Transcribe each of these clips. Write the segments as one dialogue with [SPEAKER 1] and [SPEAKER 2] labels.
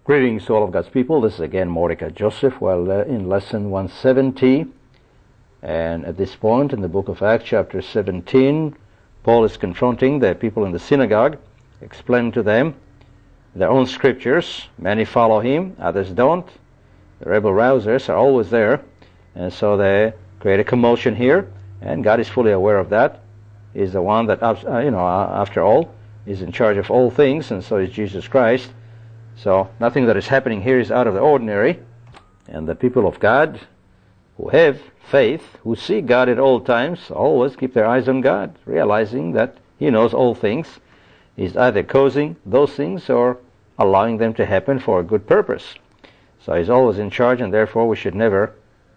[SPEAKER 1] Greetings to all of God's people. This is again Mordecai Joseph. Well, in lesson 170, and at this point in the book of Acts, chapter 17, Paul is confronting the people in the synagogue, explaining to them their own scriptures. Many follow him, others don't. The rebel rousers are always there, and so they create a commotion here, and God is fully aware of that. He's the one that, after all, is in charge of all things, and so is Jesus Christ. So nothing that is happening here is out of the ordinary. And the people of God who have faith, who see God at all times, always keep their eyes on God, realizing that He knows all things. He's either causing those things or allowing them to happen for a good purpose. So He's always in charge, and therefore we should never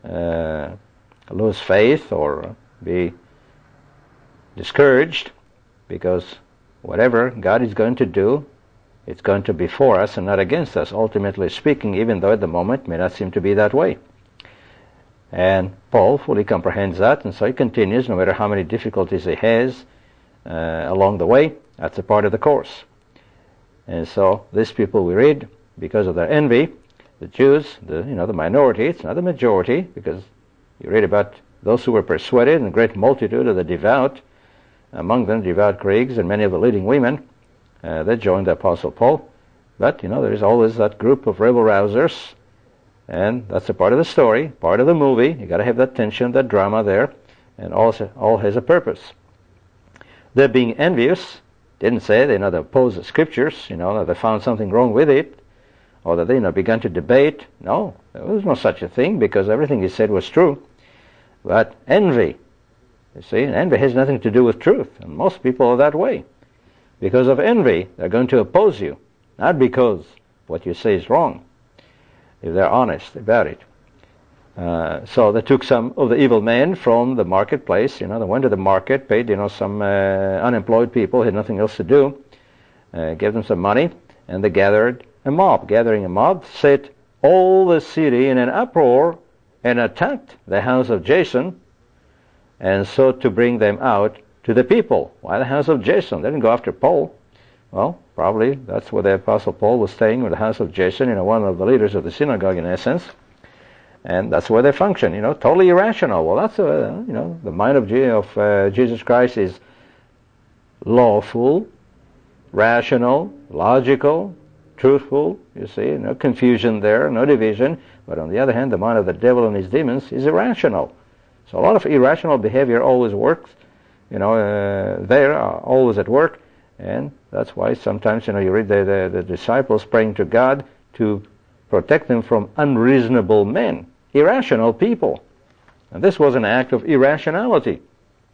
[SPEAKER 1] lose faith or be discouraged, because whatever God is going to do, it's going to be for us and not against us, ultimately speaking, even though at the moment it may not seem to be that way. And Paul fully comprehends that, and so he continues, no matter how many difficulties he has along the way. That's a part of the course. And so these people we read, because of their envy, the Jews, the minority, it's not the majority, because you read about those who were persuaded, and a great multitude of the devout, among them devout Greeks and many of the leading women, they joined the Apostle Paul. But, there is always that group of rebel rousers, and that's a part of the story, part of the movie. You got to have that tension, that drama there, and all has a purpose. They're being envious. Didn't say they oppose the scriptures, that they found something wrong with it, or that they began to debate. No, there was no such a thing, because everything he said was true. But envy, you see, and envy has nothing to do with truth, and most people are that way. Because of envy, they're going to oppose you, not because what you say is wrong, if they're honest about it. So they took some of the evil men from the marketplace. They went to the market, paid some unemployed people, had nothing else to do, gave them some money, and they gathered a mob. Gathering a mob, set all the city in an uproar and attacked the house of Jason, and so to bring them out to the people. Why the house of Jason? They didn't go after Paul. Well, probably that's where the Apostle Paul was staying, with the house of Jason, one of the leaders of the synagogue in essence. And that's where they function, totally irrational. Well, that's, the mind of Jesus Christ is lawful, rational, logical, truthful. You see, no confusion there, no division. But on the other hand, the mind of the devil and his demons is irrational. So a lot of irrational behavior always works. They are always at work, and that's why sometimes, you read the disciples praying to God to protect them from unreasonable men, irrational people. And this was an act of irrationality.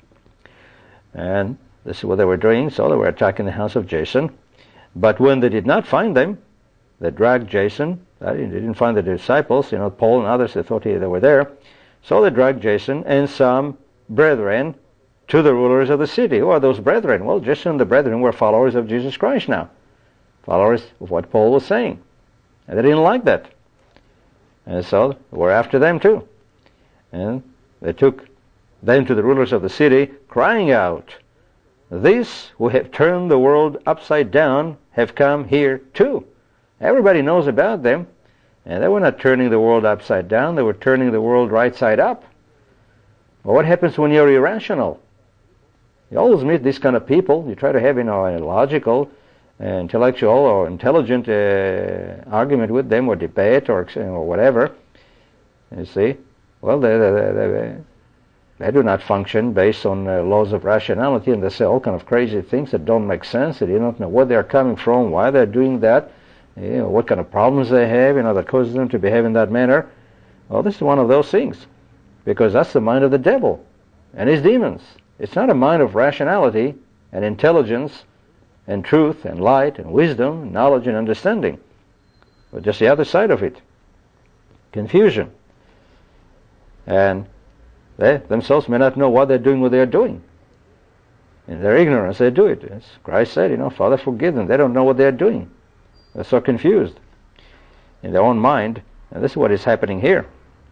[SPEAKER 1] And this is what they were doing, so they were attacking the house of Jason. But when they did not find them, they dragged Jason. They didn't find the disciples, Paul and others, they thought they were there. So they dragged Jason and some brethren to the rulers of the city. Who are those brethren? Well, Jason and the brethren were followers of Jesus Christ now. Followers of what Paul was saying. And they didn't like that. And so we're after them too. And they took them to the rulers of the city, crying out, "These who have turned the world upside down have come here too." Everybody knows about them. And they were not turning the world upside down. They were turning the world right side up. Well, what happens when you're irrational? You always meet these kind of people. You try to have, a logical, intellectual, or intelligent argument with them, or debate, or whatever. You see, well, they do not function based on laws of rationality, and they say all kind of crazy things that don't make sense. That you don't know where they're coming from, why they're doing that, what kind of problems they have, that causes them to behave in that manner. Well, this is one of those things, because that's the mind of the devil and his demons. It's not a mind of rationality and intelligence and truth and light and wisdom, knowledge and understanding, but just the other side of it, confusion. And they themselves may not know what they're doing, In their ignorance, they do it. As Christ said, Father, forgive them. They don't know what they're doing. They're so confused in their own mind. And this is what is happening here.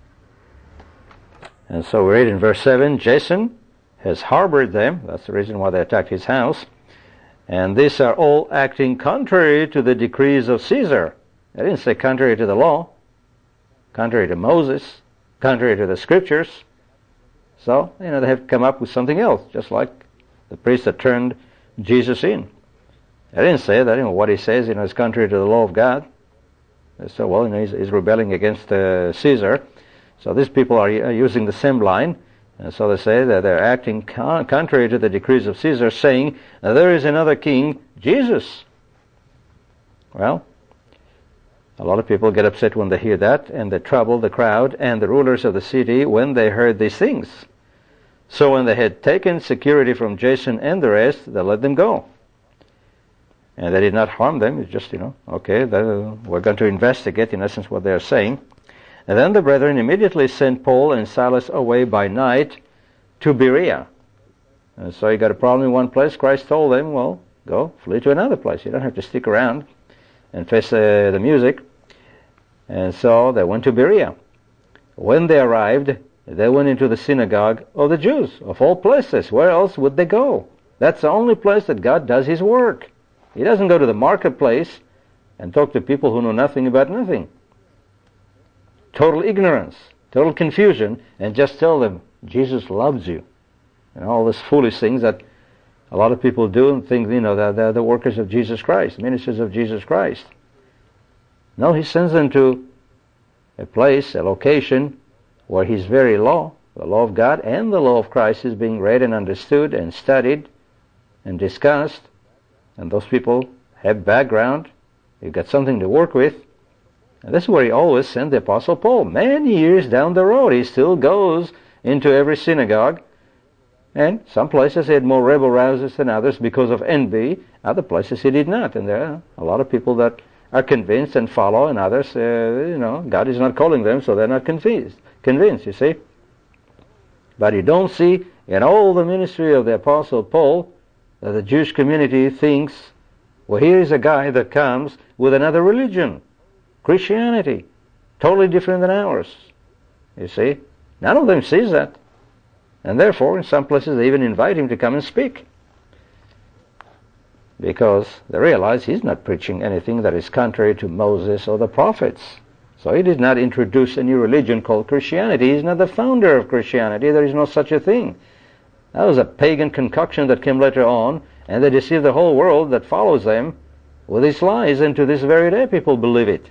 [SPEAKER 1] And so we read in verse 7, Jason has harbored them. That's the reason why they attacked his house. And these are all acting contrary to the decrees of Caesar. They didn't say contrary to the law, contrary to Moses, contrary to the Scriptures. So, they have come up with something else, just like the priest that turned Jesus in. They didn't say that, what he says, is contrary to the law of God. So, well, he's rebelling against Caesar. So these people are using the same line. And so they say that they're acting contrary to the decrees of Caesar, saying, there is another king, Jesus. Well, a lot of people get upset when they hear that, and they trouble the crowd and the rulers of the city when they heard these things. So when they had taken security from Jason and the rest, they let them go. And they did not harm them. It's just, okay, we're going to investigate, in essence, what they are saying. And then the brethren immediately sent Paul and Silas away by night to Berea. And so you got a problem in one place. Christ told them, well, go, flee to another place. You don't have to stick around and face the music. And so they went to Berea. When they arrived, they went into the synagogue of the Jews, of all places. Where else would they go? That's the only place that God does His work. He doesn't go to the marketplace and talk to people who know nothing about nothing. Total ignorance, total confusion, and just tell them, Jesus loves you. And all these foolish things that a lot of people do and think, that they're the workers of Jesus Christ, ministers of Jesus Christ. No, He sends them to a place, a location, where His very law, the law of God and the law of Christ, is being read and understood and studied and discussed. And those people have background. They've got something to work with. And this is where He always sent the Apostle Paul. Many years down the road, he still goes into every synagogue. And some places he had more rebel rousers than others because of envy. Other places he did not. And there are a lot of people that are convinced and follow, and others, God is not calling them, so they're not convinced, you see. But you don't see in all the ministry of the Apostle Paul that the Jewish community thinks, well, here is a guy that comes with another religion, Christianity, totally different than ours. You see, none of them sees that. And therefore, in some places, they even invite him to come and speak, because they realize he's not preaching anything that is contrary to Moses or the prophets. So he did not introduce a new religion called Christianity. He's not the founder of Christianity. There is no such a thing. That was a pagan concoction that came later on, and they deceived the whole world that follows them with these lies, and to this very day people believe it.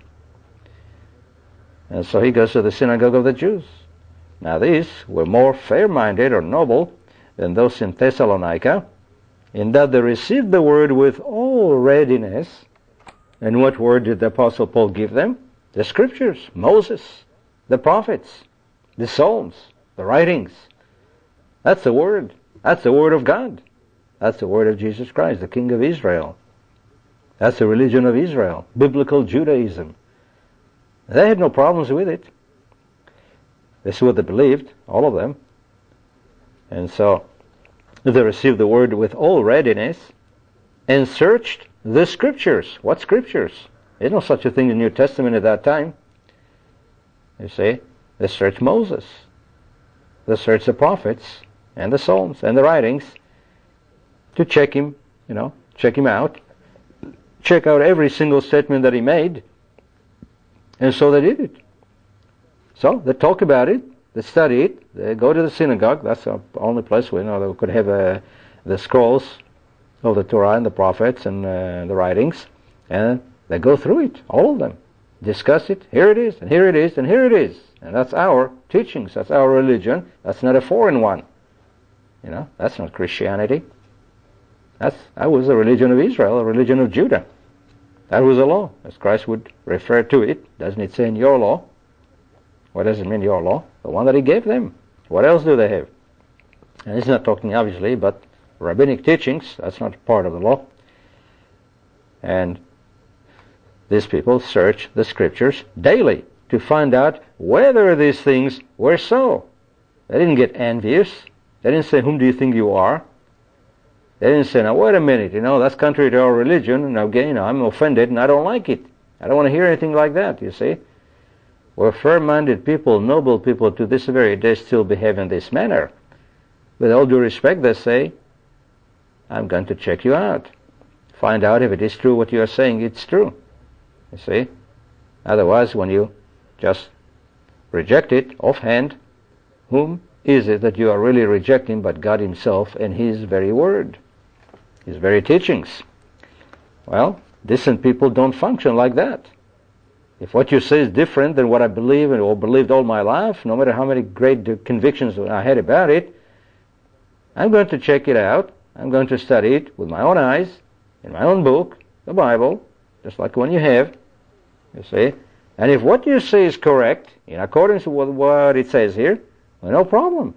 [SPEAKER 1] And so he goes to the synagogue of the Jews. Now these were more fair-minded or noble than those in Thessalonica, in that they received the word with all readiness. And what word did the Apostle Paul give them? The Scriptures, Moses, the prophets, the Psalms, the writings. That's the Word. That's the Word of God. That's the Word of Jesus Christ, the King of Israel. That's the religion of Israel, biblical Judaism. They had no problems with it. This is what they believed, all of them. And so they received the Word with all readiness and searched the Scriptures. What Scriptures? There's no such a thing in the New Testament at that time. You see, they searched Moses. They searched the prophets and the Psalms and the writings to check him, check him out. Check out every single statement that he made. And so they did it. So they talk about it, they study it, they go to the synagogue. That's the only place where they could have the scrolls of the Torah and the prophets and the writings, and they go through it, all of them, discuss it. Here it is, and here it is, and here it is. And that's our teachings, that's our religion. That's not a foreign one. That's not Christianity. That was the religion of Israel, the religion of Judah. That was the law, as Christ would refer to it. Doesn't it say in your law? What does it mean, your law? The one that He gave them. What else do they have? And he's not talking, obviously, but rabbinic teachings. That's not part of the law. And these people search the Scriptures daily to find out whether these things were so. They didn't get envious. They didn't say, whom do you think you are? They didn't say, now wait a minute, that's contrary to our religion, and again, I'm offended and I don't like it. I don't want to hear anything like that, you see. Where fair-minded people, noble people, to this very day still behave in this manner. With all due respect, they say, I'm going to check you out. Find out if it is true what you are saying, it's true. You see? Otherwise, when you just reject it offhand, whom is it that you are really rejecting but God himself and his very word, his very teachings? Well, decent people don't function like that. If what you say is different than what I believe or believed all my life, no matter how many great convictions I had about it, I'm going to check it out. I'm going to study it with my own eyes, in my own book, the Bible, just like one you have, you see. And if what you say is correct, in accordance with what it says here, well, no problem.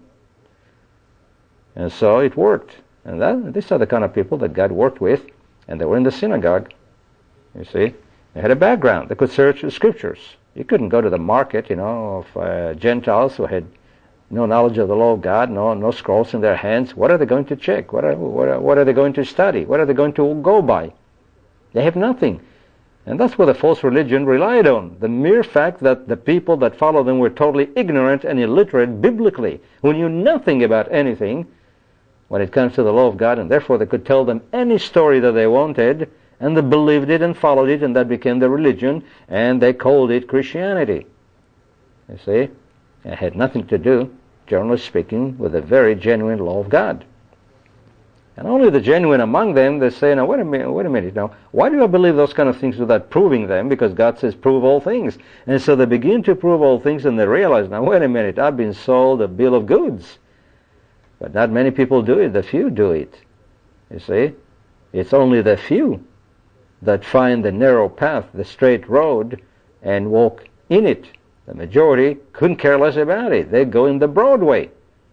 [SPEAKER 1] And so it worked. And these are the kind of people that God worked with, and they were in the synagogue, you see. They had a background. They could search the scriptures. You couldn't go to the market, of Gentiles who had no knowledge of the law of God, no scrolls in their hands. What are they going to check? What are they going to study? What are they going to go by? They have nothing. And that's what the false religion relied on. The mere fact that the people that followed them were totally ignorant and illiterate biblically, who knew nothing about anything when it comes to the law of God, and therefore they could tell them any story that they wanted, and they believed it and followed it, and that became their religion, and they called it Christianity. You see? It had nothing to do, generally speaking, with the very genuine law of God. And only the genuine among them, they say, now wait a minute now, why do I believe those kind of things without proving them? Because God says prove all things. And so they begin to prove all things, and they realize, now wait a minute, I've been sold a bill of goods. But not many people do it, the few do it. You see? It's only the few that find the narrow path, the straight road, and walk in it. The majority couldn't care less about it. They go in the broad way.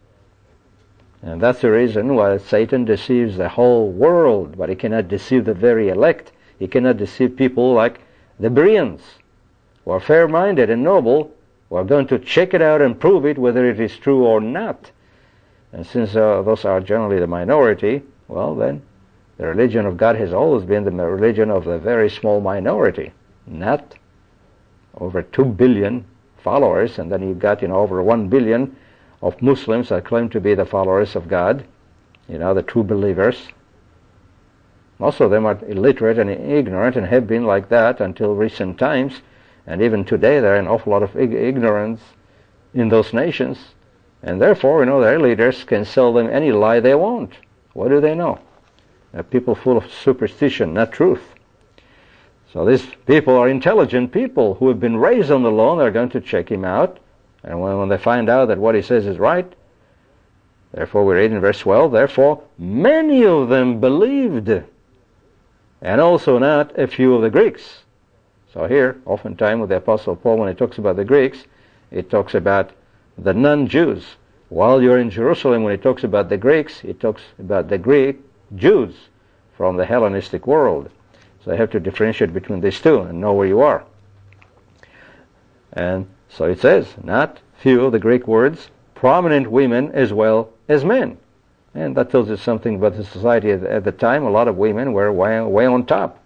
[SPEAKER 1] And that's the reason why Satan deceives the whole world, but he cannot deceive the very elect. He cannot deceive people like the Bereans, who are fair-minded and noble, who are going to check it out and prove it whether it is true or not. And since those are generally the minority, well then, the religion of God has always been the religion of the very small minority, not over 2 billion followers, and then you've got, over 1 billion of Muslims that claim to be the followers of God, the true believers. Most of them are illiterate and ignorant and have been like that until recent times, and even today there are an awful lot of ignorance in those nations, and therefore, their leaders can sell them any lie they want. What do they know? They're people full of superstition, not truth. So these people are intelligent people who have been raised on the law, and they're going to check him out. And when they find out that what he says is right, therefore we read in verse 12, therefore many of them believed, and also not a few of the Greeks. So here, oftentimes with the Apostle Paul, when he talks about the Greeks, it talks about the non-Jews. While you're in Jerusalem, when he talks about the Greeks, he talks about the Greek Jews from the Hellenistic world. So you have to differentiate between these two and know where you are. And so it says, not few of the Greek words, prominent women as well as men. And that tells you something about the society at the time. A lot of women were way on top.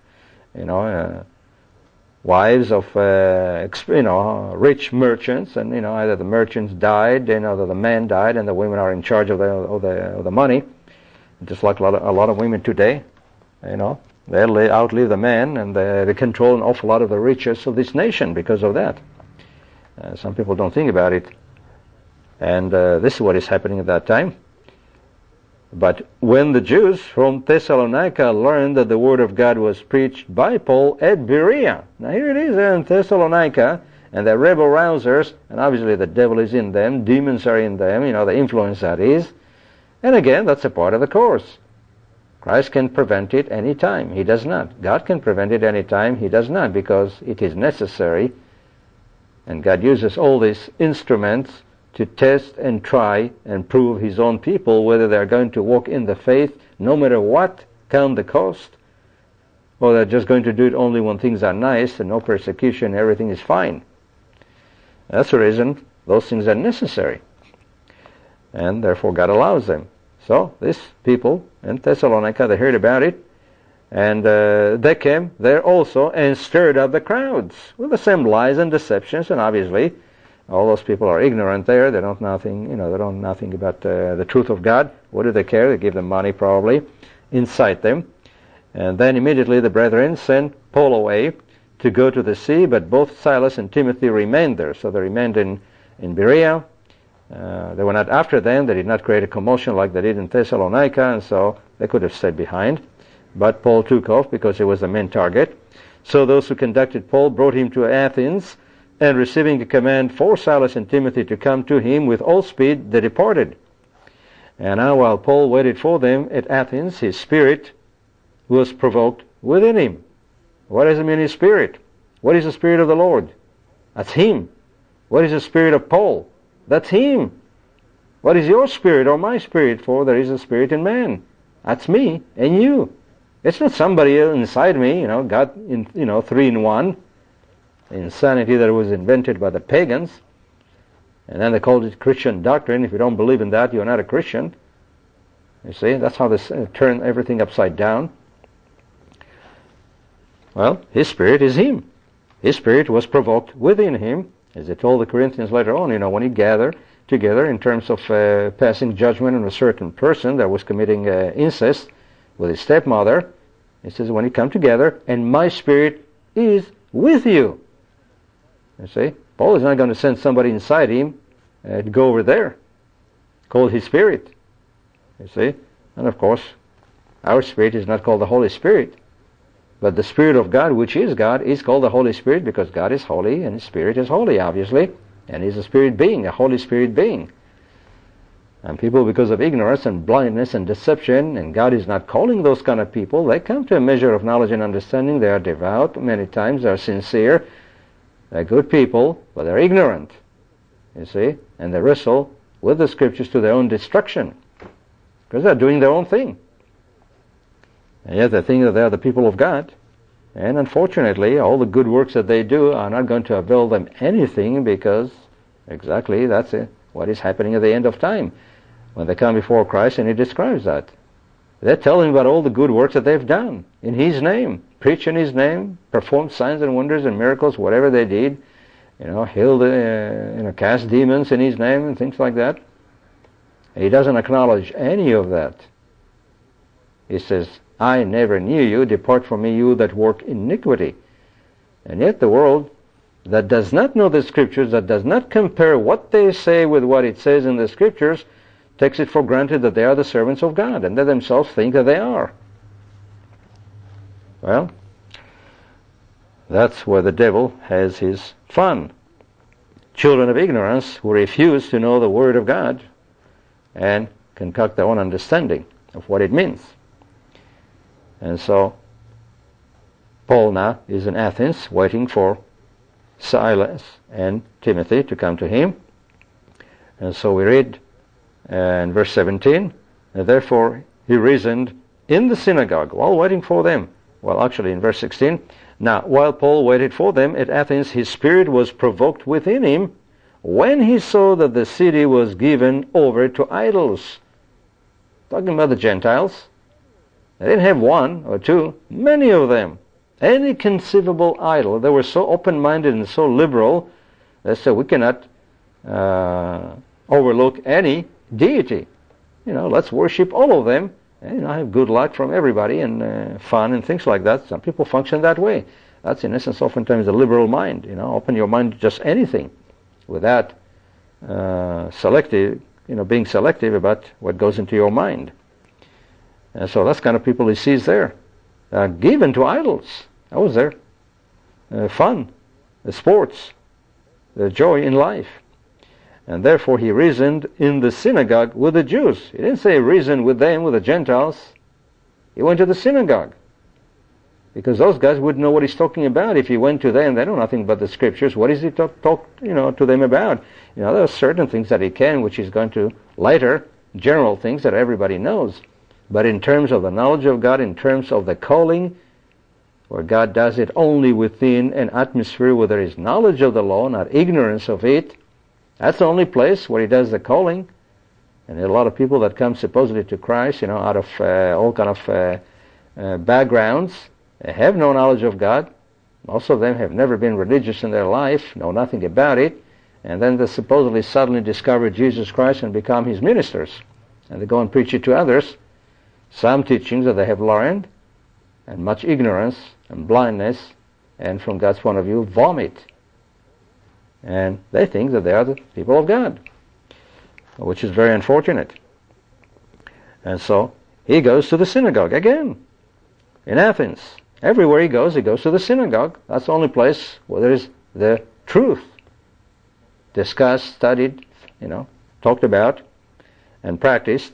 [SPEAKER 1] Wives of rich merchants, and either the merchants died, the man died, and the women are in charge of the money. Just like a lot of women today, they outlive the man, and they control an awful lot of the riches of this nation because of that. Some people don't think about it, and this is what is happening at that time. But when the Jews from Thessalonica learned that the word of God was preached by Paul at Berea, now here it is in Thessalonica, and they're rebel rousers, and obviously the devil is in them, demons are in them, the influence that is. And again, that's a part of the course. Christ can prevent it any time. He does not. God can prevent it any time. He does not, because it is necessary. And God uses all these instruments to test and try and prove his own people whether they're going to walk in the faith no matter what count the cost, or they're just going to do it only when things are nice and no persecution, everything is fine. That's the reason those things are necessary. And therefore God allows them. So these people in Thessalonica, they heard about it, and they came there also and stirred up the crowds with the same lies and deceptions. And obviously all those people are ignorant there. They don't nothing, they don't know nothing about the truth of God. What do they care? They give them money probably, incite them. And then immediately the brethren sent Paul away to go to the sea, but both Silas and Timothy remained there. So they remained in Berea. They were not after them. They did not create a commotion like they did in Thessalonica, and so they could have stayed behind. But Paul took off because he was the main target. So those who conducted Paul brought him to Athens, and receiving a command for Silas and Timothy to come to him with all speed, they departed. And now while Paul waited for them at Athens, his spirit was provoked within him. What does it mean, his spirit? What is the Spirit of the Lord? That's him. What is the Spirit of Paul? That's him. What is your spirit or my spirit? For there is a spirit in man. That's me and you. It's not somebody inside me, God, three in one. Insanity that was invented by the pagans. And then they called it Christian doctrine. If you don't believe in that, you're not a Christian. You see, that's how they turn everything upside down. Well, his spirit is him. His spirit was provoked within him, as they told the Corinthians later on, when he gathered together in terms of passing judgment on a certain person that was committing incest with his stepmother. He says, when you come together, and my spirit is with you. You see, Paul is not going to send somebody inside him to go over there, called his spirit. You see, and of course, our spirit is not called the Holy Spirit, but the Spirit of God, which is God, is called the Holy Spirit because God is holy and His Spirit is holy, obviously, and He's a Spirit being, a Holy Spirit being. And people, because of ignorance and blindness and deception, and God is not calling those kind of people, they come to a measure of knowledge and understanding. They are devout many times, they are sincere, they're good people, but they're ignorant, you see, and they wrestle with the Scriptures to their own destruction because they're doing their own thing. And yet they think that they are the people of God. And unfortunately, all the good works that they do are not going to avail them anything because exactly that's what is happening at the end of time when they come before Christ, and He describes that. They're telling about all the good works that they've done in His name, preach in His name, perform signs and wonders and miracles, whatever they did, healed, cast demons in His name and things like that. And He doesn't acknowledge any of that. He says, I never knew you, depart from me, you that work iniquity. And yet the world that does not know the Scriptures, that does not compare what they say with what it says in the Scriptures, takes it for granted that they are the servants of God, and they themselves think that they are. Well, that's where the devil has his fun. Children of ignorance who refuse to know the Word of God and concoct their own understanding of what it means. And so Paul now is in Athens waiting for Silas and Timothy to come to him. And so we read in verse 17, and therefore he reasoned in the synagogue while waiting for them. Well, actually in verse 16, now while Paul waited for them at Athens, his spirit was provoked within him when he saw that the city was given over to idols. Talking about the Gentiles. They didn't have one or two, many of them. Any conceivable idol. They were so open-minded and so liberal, they said we cannot overlook any deity. Let's worship all of them and have good luck from everybody and fun and things like that. Some people function that way. That's in essence oftentimes the liberal mind. Open your mind to just anything without being selective about what goes into your mind. And so that's kind of people he sees there. Given to idols. That was their fun, the sports, the joy in life. And therefore he reasoned in the synagogue with the Jews. He didn't say reason with them, with the Gentiles. He went to the synagogue. Because those guys wouldn't know what he's talking about. If he went to them, they know nothing but the Scriptures. What is he talk to them about? There are certain things that he can, which he's going to later, general things that everybody knows. But in terms of the knowledge of God, in terms of the calling, where God does it only within an atmosphere where there is knowledge of the law, not ignorance of it, that's the only place where He does the calling. And there are a lot of people that come supposedly to Christ, out of all kind of backgrounds. They have no knowledge of God. Most of them have never been religious in their life, know nothing about it. And then they supposedly suddenly discover Jesus Christ and become His ministers. And they go and preach it to others. Some teachings that they have learned, and much ignorance and blindness and from God's point of view, vomit. And they think that they are the people of God, which is very unfortunate. And so he goes to the synagogue again in Athens. Everywhere he goes to the synagogue. That's the only place where there is the truth discussed, studied, talked about, and practiced.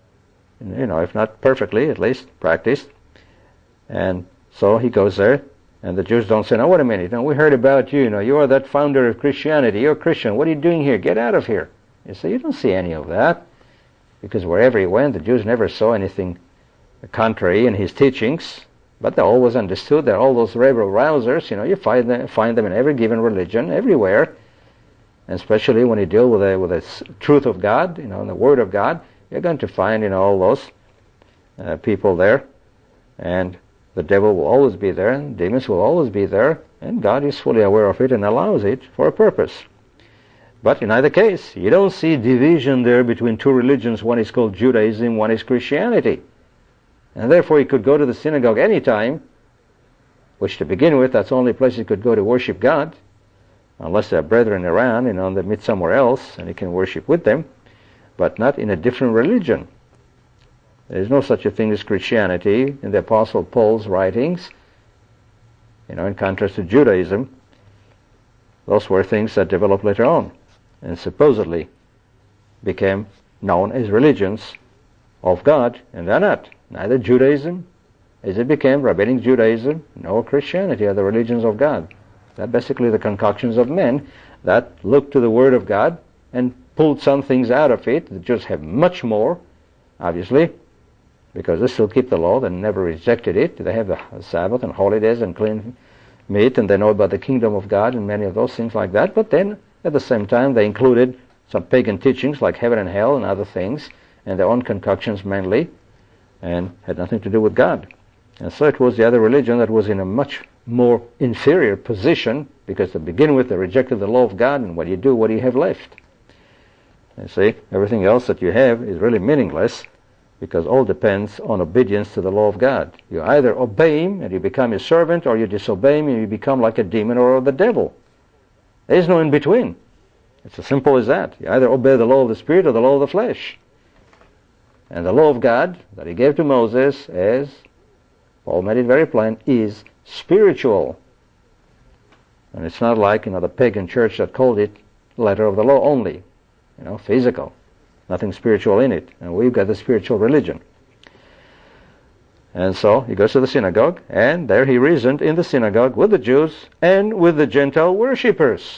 [SPEAKER 1] If not perfectly, at least practiced. And so he goes there, and the Jews don't say, "No, wait a minute, we heard about you, you are that founder of Christianity, you're a Christian, what are you doing here? Get out of here." You see, you don't see any of that, because wherever he went, the Jews never saw anything contrary in his teachings, but they always understood that all those rebel rousers, you find them in every given religion, everywhere, and especially when you deal with the truth of God, and the Word of God, you're going to find, all those people there, and the devil will always be there, and demons will always be there, and God is fully aware of it and allows it for a purpose. But in either case, you don't see division there between two religions. One is called Judaism, one is Christianity. And therefore he could go to the synagogue any time, which to begin with, that's the only place he could go to worship God, unless there are brethren around, they meet somewhere else, and he can worship with them, but not in a different religion. There is no such a thing as Christianity in the Apostle Paul's writings, in contrast to Judaism. Those were things that developed later on and supposedly became known as religions of God, and they're not. Neither Judaism, as it became Rabbinic Judaism, nor Christianity are the religions of God. They're basically the concoctions of men that looked to the Word of God and pulled some things out of it. The Jews have much more, obviously, because they still keep the law. They never rejected it. They have the Sabbath and holidays and clean meat, and they know about the kingdom of God and many of those things like that. But then, at the same time, they included some pagan teachings like heaven and hell and other things, and their own concoctions mainly, and had nothing to do with God. And so it was the other religion that was in a much more inferior position, because to begin with, they rejected the law of God, and what do you have left? You see, everything else that you have is really meaningless, because all depends on obedience to the law of God. You either obey Him and you become His servant, or you disobey Him and you become like a demon or the devil. There is no in between. It's as simple as that. You either obey the law of the Spirit or the law of the flesh. And the law of God that He gave to Moses, as Paul made it very plain, is spiritual. And it's not like, the pagan church that called it letter of the law only, physical. Nothing spiritual in it. And we've got the spiritual religion. And so he goes to the synagogue, and there he reasoned in the synagogue with the Jews and with the Gentile worshippers.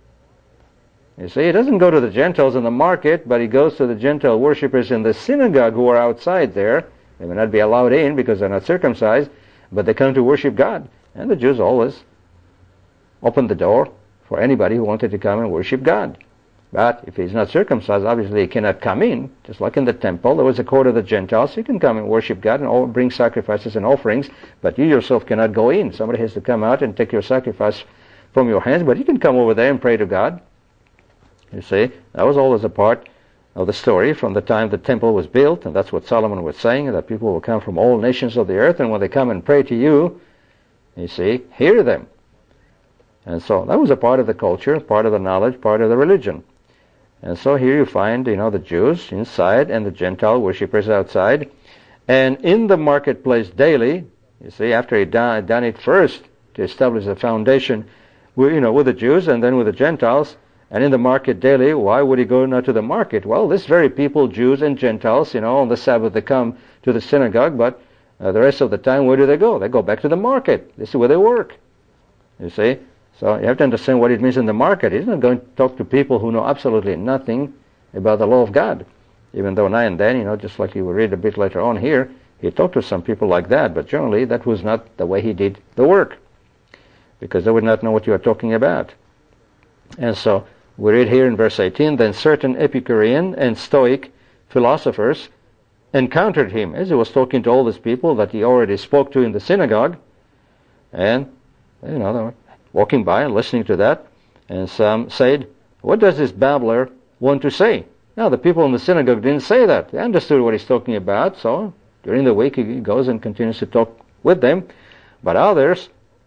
[SPEAKER 1] You see, he doesn't go to the Gentiles in the market, but he goes to the Gentile worshippers in the synagogue who are outside there. They may not be allowed in because they're not circumcised, but they come to worship God. And the Jews always opened the door for anybody who wanted to come and worship God. But if he's not circumcised, obviously he cannot come in. Just like in the temple, there was a court of the Gentiles. You can come and worship God and bring sacrifices and offerings, but you yourself cannot go in. Somebody has to come out and take your sacrifice from your hands, but you can come over there and pray to God. You see, that was always a part of the story from the time the temple was built, and that's what Solomon was saying, that people will come from all nations of the earth, and when they come and pray to you, you see, hear them. And so that was a part of the culture, part of the knowledge, part of the religion. And so here you find, the Jews inside and the Gentile worshippers outside. And in the marketplace daily, you see, after he'd done it first to establish the foundation, with the Jews and then with the Gentiles, and in the market daily, why would he go not to the market? Well, this very people, Jews and Gentiles, on the Sabbath they come to the synagogue, but the rest of the time, where do they go? They go back to the market. This is where they work. You see? So you have to understand what it means in the market. He's not going to talk to people who know absolutely nothing about the law of God. Even though now and then, just like you will read a bit later on here, he talked to some people like that, but generally that was not the way he did the work, because they would not know what you are talking about. And so we read here in verse 18, then certain Epicurean and Stoic philosophers encountered him as he was talking to all these people that he already spoke to in the synagogue, and they were walking by and listening to that, and some said, what does this babbler want to say? Now, the people in the synagogue didn't say that. They understood what he's talking about, so during the week he goes and continues to talk with them. But others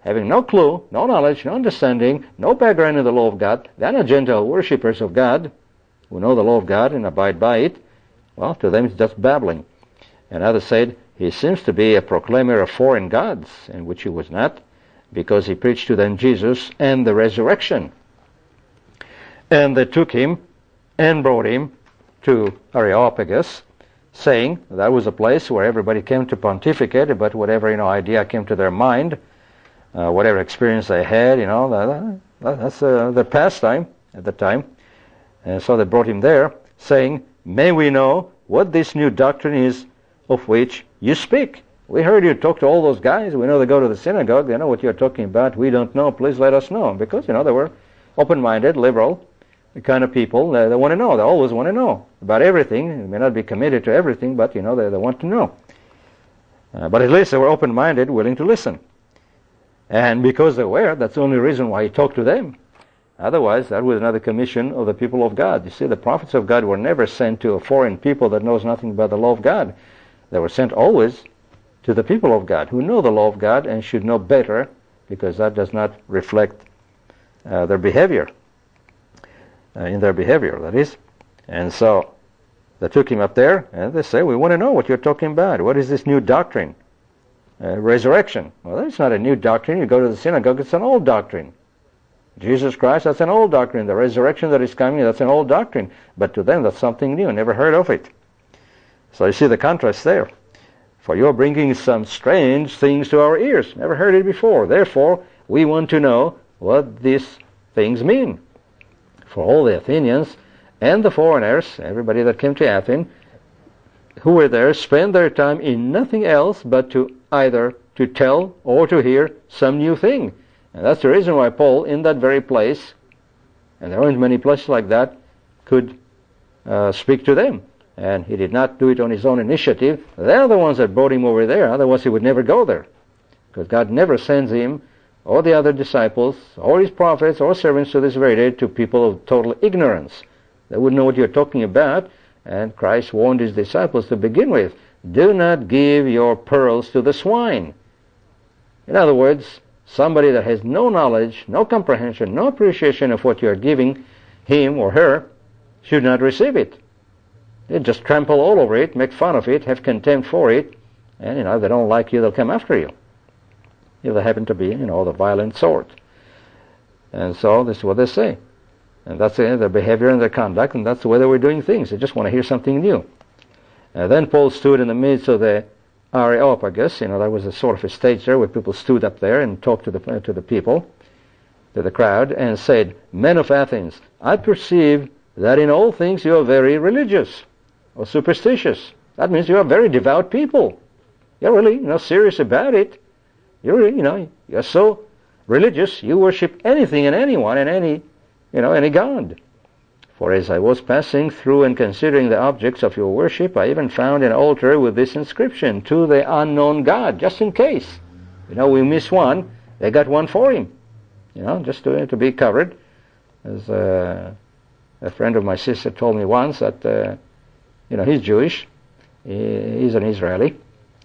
[SPEAKER 1] having no clue, no knowledge, no understanding, no background in the law of God. They are not Gentile worshippers of God who know the law of God and abide by it. Well, to them it's just babbling. And others said, he seems to be a proclaimer of foreign gods, in which he was not, because he preached to them Jesus and the resurrection. And they took him and brought him to Areopagus, saying that was a place where everybody came to pontificate, but whatever idea came to their mind, whatever experience they had, that's their pastime at the time. And so they brought him there, saying, may we know what this new doctrine is of which you speak? We heard you talk to all those guys. We know they go to the synagogue. They know what you're talking about. We don't know. Please let us know. Because, they were open-minded, liberal kind of people. They want to know. They always want to know about everything. They may not be committed to everything, but, they want to know. But at least they were open-minded, willing to listen. And because they were, that's the only reason why he talked to them. Otherwise, that was another commission of the people of God. You see, the prophets of God were never sent to a foreign people that knows nothing about the law of God. They were sent always to the people of God who know the law of God and should know better, because that does not reflect their behavior, in their behavior, that is. And so they took him up there and they say, we want to know what you're talking about. What is this new doctrine? Resurrection. Well, that's not a new doctrine. You go to the synagogue, it's an old doctrine. Jesus Christ, that's an old doctrine. The resurrection that is coming, that's an old doctrine. But to them, that's something new. Never heard of it. So you see the contrast there. For you are bringing some strange things to our ears. Never heard it before. Therefore, we want to know what these things mean. For all the Athenians and the foreigners, everybody that came to Athens, who were there, spent their time in nothing else but to either to tell or to hear some new thing. And that's the reason why Paul, in that very place, and there aren't many places like that, could speak to them. And he did not do it on his own initiative. They're the ones that brought him over there. Otherwise he would never go there. Because God never sends him, or the other disciples, or his prophets, or servants to this very day, to people of total ignorance. They wouldn't know what you're talking about. And Christ warned his disciples to begin with, do not give your pearls to the swine. In other words, somebody that has no knowledge, no comprehension, no appreciation of what you're giving him or her should not receive it. They just trample all over it, make fun of it, have contempt for it, and if they don't like you, they'll come after you. If they happen to be, the violent sort. And so this is what they say. And that's their behavior and their conduct, and that's the way they were doing things. They just want to hear something new. Then Paul stood in the midst of the Areopagus. That was a sort of a stage there where people stood up there and talked to the people, to the crowd, and said, men of Athens, I perceive that in all things you are very religious or superstitious. That means you are very devout people. You're really, serious about it. You're really, you're so religious, you worship anything and anyone and any god. For as I was passing through and considering the objects of your worship, I even found an altar with this inscription, to the unknown God, just in case. We miss one, they got one for him. Just to be covered. As a friend of my sister told me once that, he's Jewish. He's an Israeli.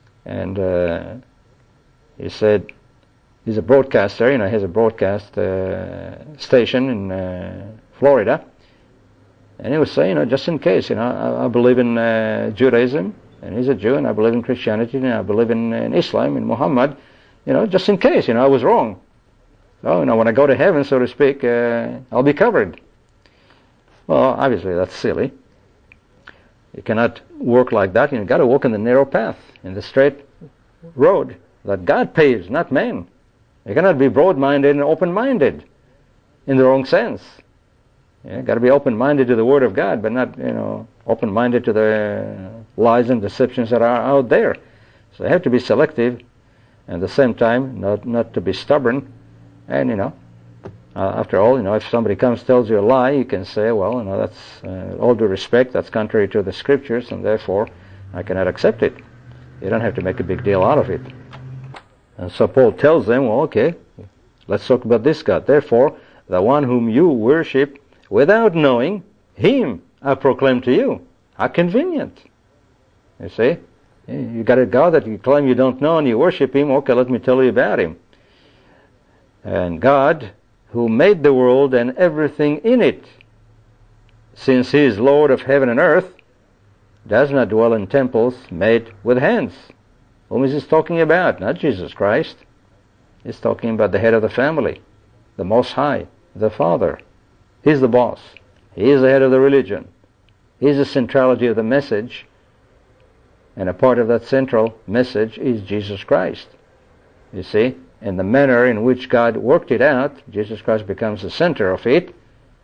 [SPEAKER 1] And he said, he's a broadcaster, he has a broadcast station in Florida. And he was saying, just in case, I believe in Judaism, and he's a Jew, and I believe in Christianity, and I believe in Islam, in Muhammad, just in case, I was wrong. So, when I go to heaven, so to speak, I'll be covered. Well, obviously, that's silly. You cannot work like that. You've got to walk in the narrow path, in the straight road that God paves, not man. You cannot be broad-minded and open-minded in the wrong sense. You've got to be open-minded to the Word of God, but not, open-minded to the lies and deceptions that are out there. So you have to be selective, and at the same time, not to be stubborn. And, after all, if somebody comes tells you a lie, you can say, well, that's, all due respect, that's contrary to the Scriptures, and therefore I cannot accept it. You don't have to make a big deal out of it. And so Paul tells them, well, okay, let's talk about this God. Therefore, the one whom you worship without knowing, him I proclaim to you. How convenient. You see? You got a God that you claim you don't know and you worship him. Okay, let me tell you about him. And God, who made the world and everything in it, since He is Lord of heaven and earth, does not dwell in temples made with hands. Whom is He talking about? Not Jesus Christ. He's talking about the head of the family, the Most High, the Father. He's the boss. He is the head of the religion. He's the centrality of the message, and a part of that central message is Jesus Christ. You see, in the manner in which God worked it out, Jesus Christ becomes the center of it,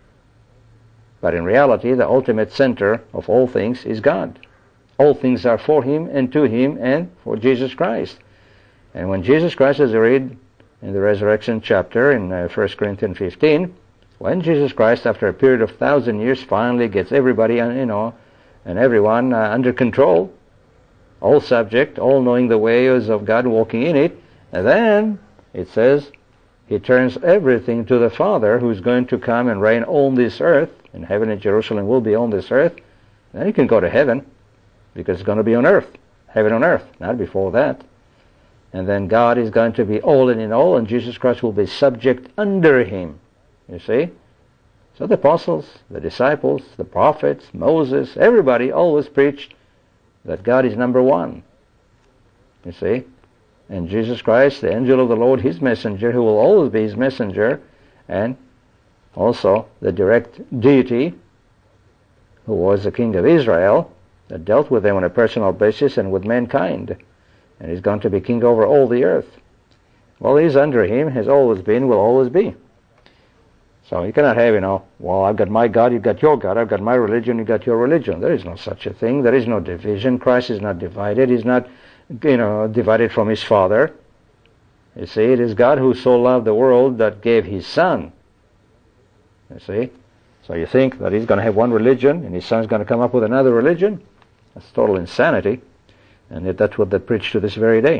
[SPEAKER 1] but in reality, the ultimate center of all things is God. All things are for Him and to Him and for Jesus Christ. And when Jesus Christ, as we read in the resurrection chapter in 1 Corinthians 15, when Jesus Christ, after a period of 1,000 years, finally gets everybody, and everyone under control, all subject, all knowing the ways of God, walking in it, and then it says He turns everything to the Father, who's going to come and reign on this earth, and heaven and Jerusalem will be on this earth. Then He can go to heaven, because it's going to be on earth, heaven on earth, not before that. And then God is going to be all in all, and Jesus Christ will be subject under Him. You see? So the apostles, the disciples, the prophets, Moses, everybody always preached that God is number one. You see? And Jesus Christ, the angel of the Lord, His messenger, who will always be His messenger, and also the direct deity, who was the king of Israel, that dealt with them on a personal basis and with mankind. And He's going to be king over all the earth. Well, He's under Him, has always been, will always be. So you cannot have, well, I've got my God, you've got your God, I've got my religion, you've got your religion. There is no such a thing. There is no division. Christ is not divided. He's not, divided from His Father. You see, it is God who so loved the world that gave His Son. You see? So you think that He's going to have one religion and His Son's going to come up with another religion? That's total insanity. And yet that's what they preach to this very day.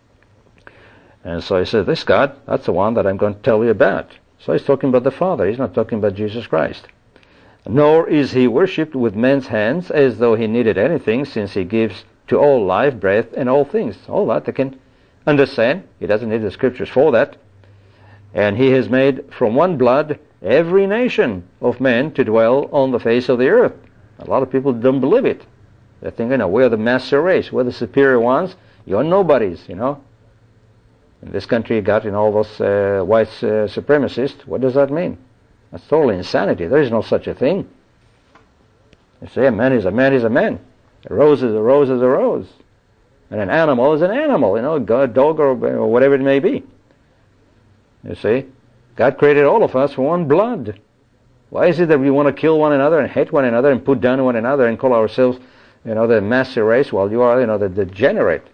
[SPEAKER 1] And so He says, this God, that's the one that I'm going to tell you about. So He's talking about the Father. He's not talking about Jesus Christ. Nor is He worshipped with men's hands as though He needed anything, since He gives to all life, breath, and all things. All that they can understand. He doesn't need the Scriptures for that. And He has made from one blood every nation of men to dwell on the face of the earth. A lot of people don't believe it. They think, we're the master race. We're the superior ones. You're nobodies, In this country, you got all those white supremacists. What does that mean? That's total insanity. There is no such a thing. You say a man is a man is a man. A rose is a rose is a rose. And an animal is an animal, a dog or whatever it may be. You see? God created all of us for one blood. Why is it that we want to kill one another and hate one another and put down one another and call ourselves, the master race, while you are, the degenerate?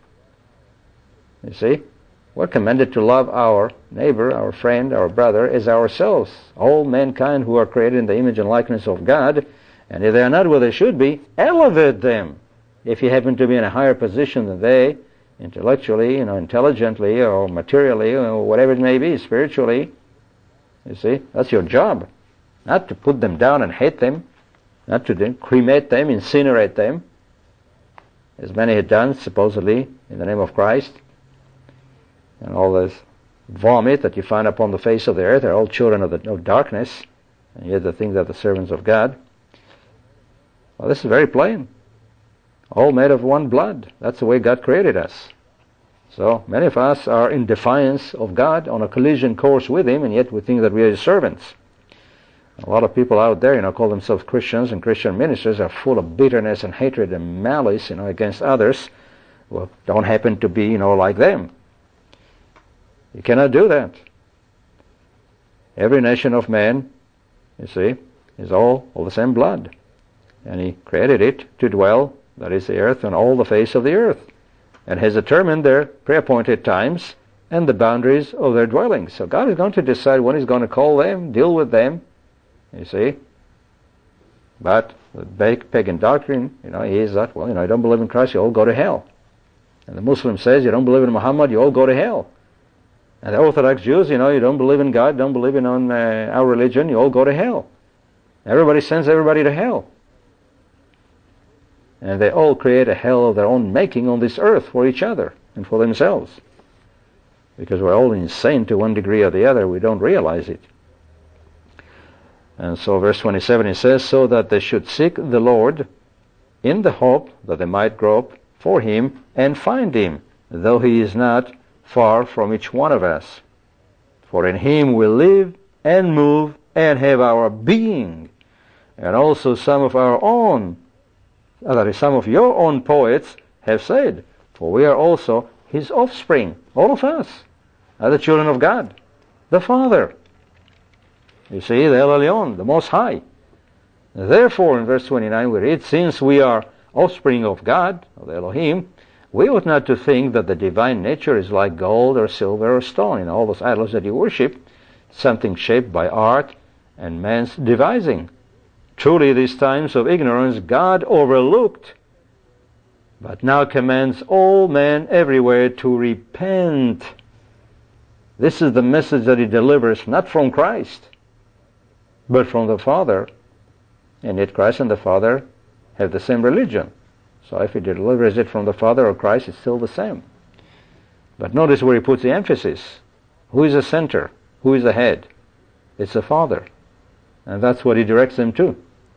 [SPEAKER 1] You see? We're commanded to love our neighbor, our friend, our brother as ourselves. All mankind who are created in the image and likeness of God, and if they are not where they should be, elevate them. If you happen to be in a higher position than they, intellectually, intelligently, or materially, or whatever it may be, spiritually, you see, that's your job. Not to put them down and hate them, not to cremate them, incinerate them, as many had done, supposedly, in the name of Christ. And all this vomit that you find upon the face of the earth are all children of darkness, and yet they think they're the servants of God. Well, this is very plain. All made of one blood. That's the way God created us. So many of us are in defiance of God, on a collision course with Him, and yet we think that we are His servants. A lot of people out there, call themselves Christians, and Christian ministers are full of bitterness and hatred and malice, against others who don't happen to be, like them. You cannot do that. Every nation of man, you see, is all of the same blood. And He created it to dwell, that is the earth, on all the face of the earth, and has determined their pre-appointed times and the boundaries of their dwellings. So God is going to decide when He's going to call them, deal with them, you see. But the pagan doctrine, is that, you don't believe in Christ, you all go to hell. And the Muslim says, you don't believe in Muhammad, you all go to hell. And the Orthodox Jews, you don't believe in God, don't believe in our religion, you all go to hell. Everybody sends everybody to hell. And they all create a hell of their own making on this earth for each other and for themselves. because we're all insane to one degree or the other. We don't realize it. And so verse 27, it says, so that they should seek the Lord in the hope that they might grope for him and find him, though he is not far from each one of us. For in him we live and move and have our being. And also some of your own poets have said, for we are also his offspring. All of us are the children of God, the Father. You see, the El Elyon, the Most High. Therefore, in verse 29 we read, since we are offspring of God, of the Elohim, we ought not to think that the divine nature is like gold or silver or stone, all those idols that you worship, something shaped by art and man's devising. Truly, these times of ignorance God overlooked, but now commands all men everywhere to repent. This is the message that he delivers, not from Christ, but from the Father. And yet Christ and the Father have the same religion. So if he delivers it from the Father or Christ, it's still the same. But notice where he puts the emphasis. Who is the center? Who is the head? It's the Father. And that's what he directs them to.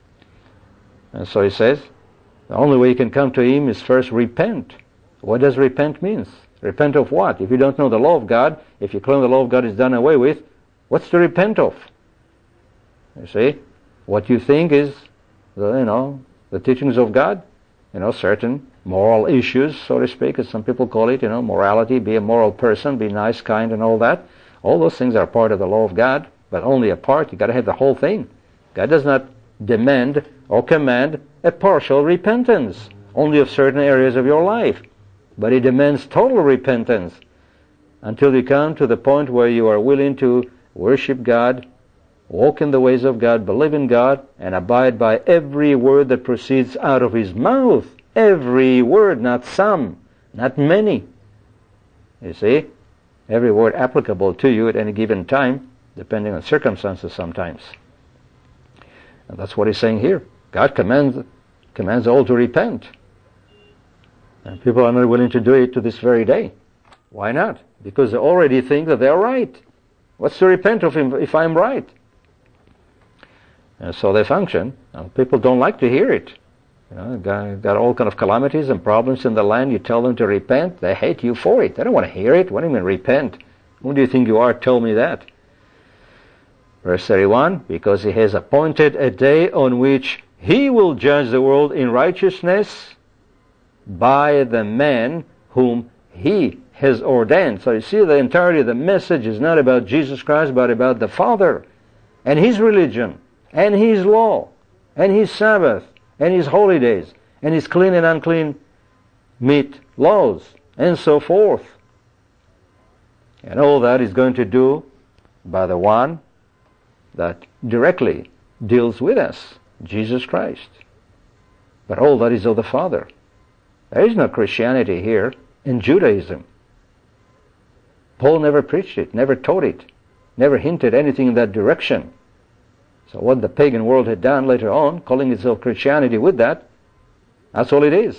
[SPEAKER 1] And so he says, the only way you can come to him is first repent. What does repent mean? Repent of what? If you don't know the law of God, if you claim the law of God is done away with, what's to repent of? You see? What you think is, the teachings of God, certain moral issues, so to speak, as some people call it, morality, be a moral person, be nice, kind, and all that. All those things are part of the law of God, but only a part. You've got to have the whole thing. God does not demand or command a partial repentance, only of certain areas of your life. But he demands total repentance until you come to the point where you are willing to worship God, walk in the ways of God, believe in God, and abide by every word that proceeds out of his mouth. Every word, not some, not many. You see? Every word applicable to you at any given time, depending on circumstances sometimes. And that's what he's saying here. God commands all to repent. And people are not willing to do it to this very day. Why not? Because they already think that they're right. What's to repent of him if I'm right? And so they function. And people don't like to hear it. Got all kind of calamities and problems in the land. You tell them to repent, they hate you for it. They don't want to hear it. What do you mean repent? Who do you think you are? Tell me that. Verse 31, because he has appointed a day on which he will judge the world in righteousness by the man whom he has ordained. So you see, the entirety of the message is not about Jesus Christ, but about the Father and his religion and his law and his Sabbath and his holy days and his clean and unclean meat laws and so forth. And all that is going to do by the one that directly deals with us, Jesus Christ. But all that is of the Father. There is no Christianity here in Judaism. Paul never preached it, never taught it, never hinted anything in that direction. So what the pagan world had done later on, calling itself Christianity with that, that's all it is.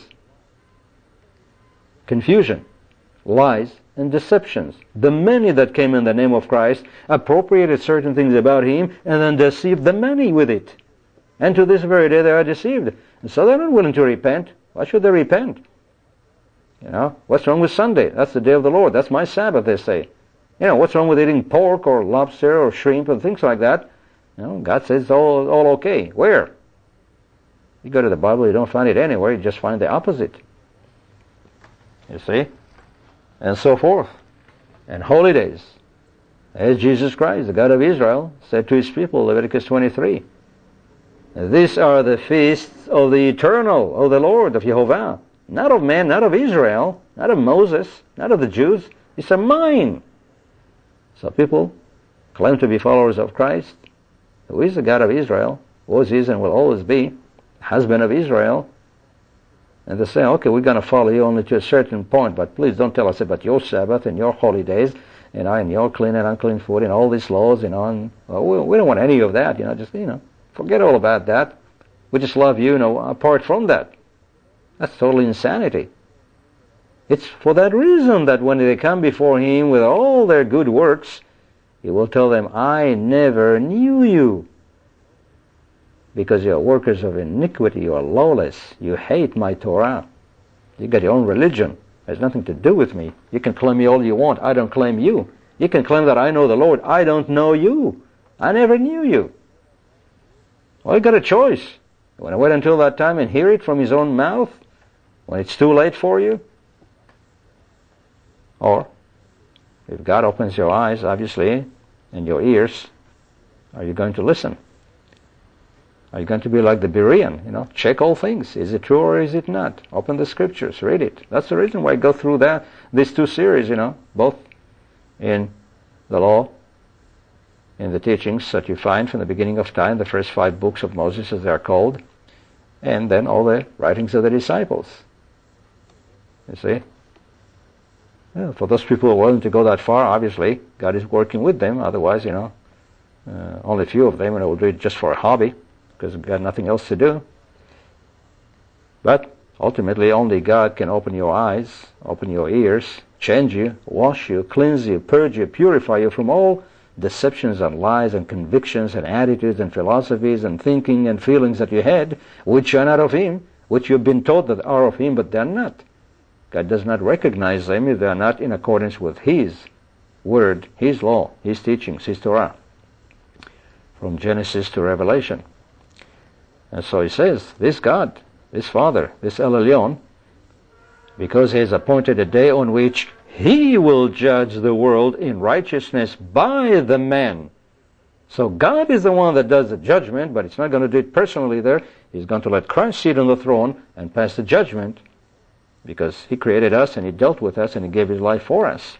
[SPEAKER 1] Confusion, lies, and deceptions. The many that came in the name of Christ appropriated certain things about him and then deceived the many with it. And to this very day they are deceived. And so they're not willing to repent. Why should they repent? What's wrong with Sunday? That's the day of the Lord. That's my Sabbath, they say. What's wrong with eating pork or lobster or shrimp and things like that? God says it's all okay. Where? You go to the Bible, you don't find it anywhere. You just find the opposite. You see? And so forth. And holy days. As Jesus Christ, the God of Israel, said to his people, Leviticus 23, these are the feasts of the eternal, of the Lord, of Jehovah. Not of man, not of Israel, not of Moses, not of the Jews. These are mine. So people claim to be followers of Christ, who is the God of Israel, was, is, and will always be, husband of Israel. And they say, okay, we're going to follow you only to a certain point, but please don't tell us about your Sabbath and your holy days, and your clean and unclean food and all these laws, and we don't want any of that, forget all about that. We just love you, apart from that. That's total insanity. It's for that reason that when they come before Him with all their good works, He will tell them, I never knew you. Because you are workers of iniquity, you are lawless, you hate my Torah. You got your own religion. It has nothing to do with me. You can claim me all you want. I don't claim you. You can claim that I know the Lord. I don't know you. I never knew you. Well, you got a choice. You want to wait until that time and hear it from His own mouth when it's too late for you? Or, if God opens your eyes, obviously, and your ears, are you going to listen? Are you going to be like the Berean, check all things. Is it true or is it not? Open the Scriptures, read it. That's the reason why I go through these two series, both in the law, in the teachings that you find from the beginning of time, the first 5 books of Moses as they are called, and then all the writings of the disciples. You see? Well, for those people who are willing to go that far, obviously, God is working with them. Otherwise, only a few of them will do it just for a hobby, because they've got nothing else to do. But ultimately, only God can open your eyes, open your ears, change you, wash you, cleanse you, purge you, purify you from all deceptions and lies and convictions and attitudes and philosophies and thinking and feelings that you had, which are not of Him, which you've been taught that are of Him, but they're not. God does not recognize them if they are not in accordance with His Word, His law, His teachings, His Torah, from Genesis to Revelation. And so He says, this God, this Father, this El Elyon, because He has appointed a day on which He will judge the world in righteousness by the man. So God is the one that does the judgment, but He's not going to do it personally there. He's going to let Christ sit on the throne and pass the judgment, because He created us and He dealt with us and He gave His life for us.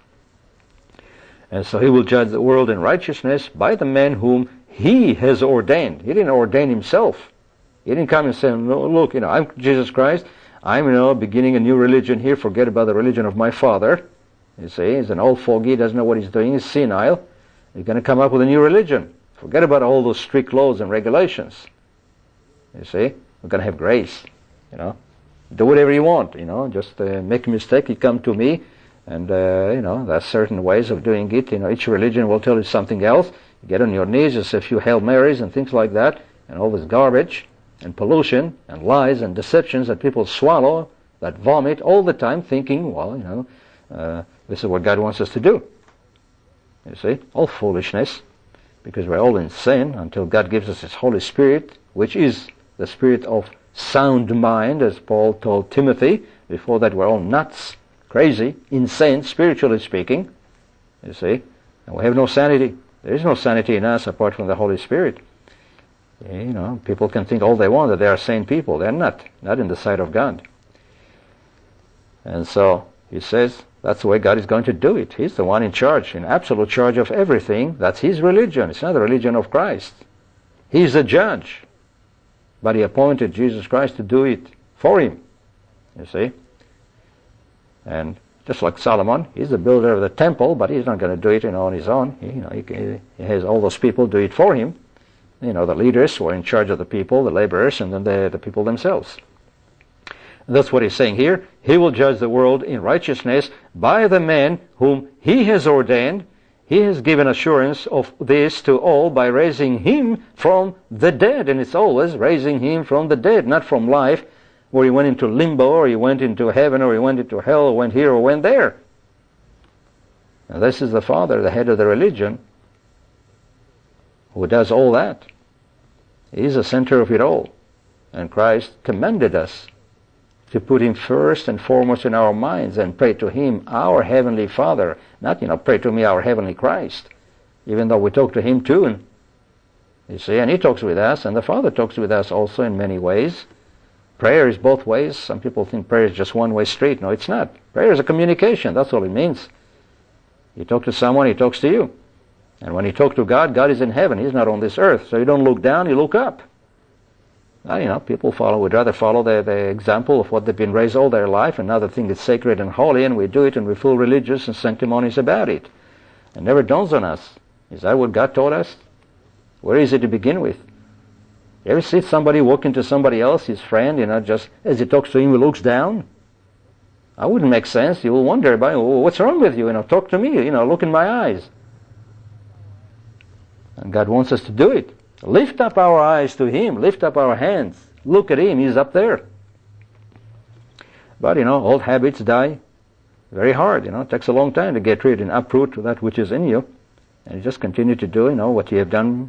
[SPEAKER 1] And so He will judge the world in righteousness by the man whom He has ordained. He didn't ordain Himself. He didn't come and say, look, I'm Jesus Christ. I'm, beginning a new religion here. Forget about the religion of my father. You see, he's an old fogey. He doesn't know what he's doing. He's senile. He's going to come up with a new religion. Forget about all those strict laws and regulations. You see, we're going to have grace. Do whatever you want. Just make a mistake. You come to me, and there's certain ways of doing it. Each religion will tell you something else. You get on your knees, just a few Hail Marys and things like that, and all this garbage and pollution and lies and deceptions that people swallow, that vomit all the time, thinking, this is what God wants us to do. You see, all foolishness, because we're all in sin until God gives us His Holy Spirit, which is the spirit of sound mind, as Paul told Timothy. Before that, we're all nuts, crazy, insane, spiritually speaking. You see, and we have no sanity. There is no sanity in us apart from the Holy Spirit. People can think all they want that they are sane people. They're not in the sight of God. And so He says that's the way God is going to do it. He's the one in charge, in absolute charge of everything. That's His religion. It's not the religion of Christ. He's the judge. But He appointed Jesus Christ to do it for Him. You see? And just like Solomon, he's the builder of the temple, but he's not going to do it on his own. He has all those people do it for him. The leaders who are in charge of the people, the laborers, and then the people themselves. And that's what He's saying here. He will judge the world in righteousness by the man whom He has ordained. He has given assurance of this to all by raising Him from the dead. And it's always raising Him from the dead, not from life, where He went into limbo, or He went into heaven, or He went into hell, or went here, or went there. And this is the Father, the head of the religion, who does all that. He's the center of it all. And Christ commanded us to put Him first and foremost in our minds and pray to Him, our Heavenly Father. Not, pray to me, our Heavenly Christ. Even though we talk to Him too. You see, and He talks with us, and the Father talks with us also in many ways. Prayer is both ways. Some people think prayer is just one-way street. No, it's not. Prayer is a communication. That's all it means. You talk to someone, He talks to you. And when you talk to God, God is in heaven. He's not on this earth. So you don't look down, you look up. Now, people would rather follow the example of what they've been raised all their life, and now they think it's sacred and holy, and we do it, and we feel religious and sanctimonious about it. It never dawns on us. Is that what God taught us? Where is it to begin with? You ever see somebody walking to somebody else, his friend, just as he talks to him, he looks down? I wouldn't make sense. You will wonder, what's wrong with you? Talk to me. Look in my eyes. And God wants us to do it. Lift up our eyes to Him. Lift up our hands. Look at Him. He's up there. But, old habits die very hard. It takes a long time to get rid and uproot that which is in you. And you just continue to do, what you have done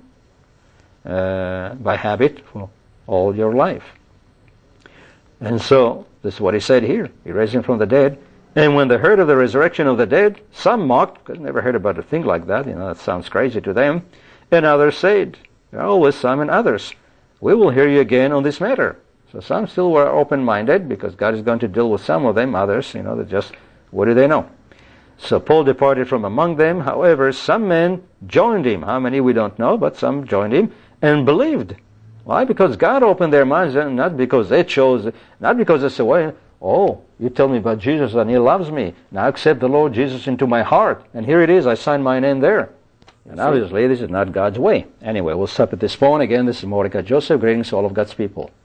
[SPEAKER 1] by habit for all your life. And so, this is what He said here. He raised Him from the dead. And when they heard of the resurrection of the dead, some mocked, because they never heard about a thing like that. That sounds crazy to them. And others said, always some and others, we will hear you again on this matter. So some still were open-minded, because God is going to deal with some of them. Others, they just, what do they know? So Paul departed from among them. However, some men joined him. How many we don't know, but some joined him and believed. Why? Because God opened their minds, and not because they chose, not because they said, well, you tell me about Jesus and He loves me. Now accept the Lord Jesus into my heart. And here it is, I signed my name there. And obviously this is not God's way. Anyway, we'll stop at this point. Again, this is Mordecai Joseph. Greetings to all of God's people.